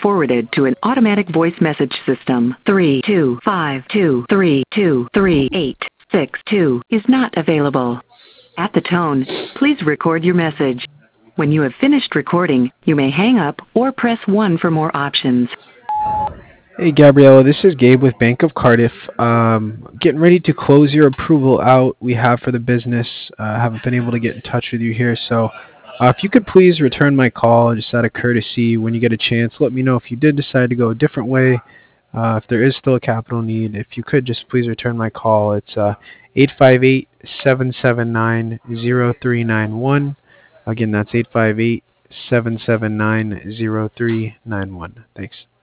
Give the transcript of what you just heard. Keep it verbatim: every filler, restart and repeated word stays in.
forwarded to an automatic voice message system. three two five two three two three eight six two is not available. At the tone, please record your message. When you have finished recording, you may hang up or press one for more options. Hey Gabriella, this is Gabe with Bank of Cardiff. Um, getting ready to close your approval out we have for the business. I uh, haven't been able to get in touch with you here, so uh, if you could please return my call just out of courtesy when you get a chance. Let me know if you did decide to go a different way, uh, if there is still a capital need. If you could just please return my call. It's uh, eight five eight, seven seven nine, zero three nine one. Again, that's eight five eight, seven seven nine, zero three nine one. Thanks.